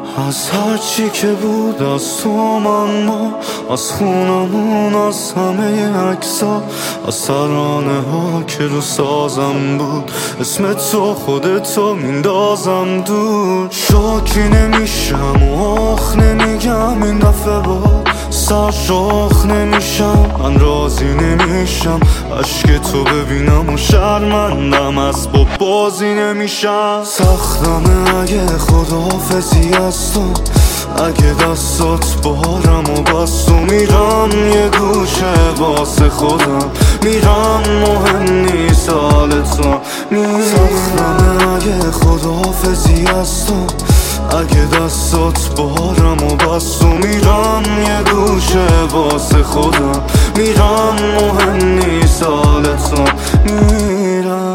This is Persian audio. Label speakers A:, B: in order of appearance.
A: از هرچی که بود، از تو من ما، از خونمون، از همه عکسا، از ترانه ها که رو سازم بود، اسم تو خودتو میندازم دور. شاکی نمیشم و آخ نمیگم این دفعه با سر شاخ نمیشم، من راضی نمیشم عشق تو ببینم و شرمندم از بازی نمیشم. سختمه اگه خداحافظی از تو، اگه دستات بارم و بس تو میرم یه گوشه واسه خودم، میرم مهم نیست حال تو. سختمه اگه خداحافظی از تو، اگه دستات بارم و بس تو میرم یه گوشه واسه خودم، میرم مهم نیست حال تو.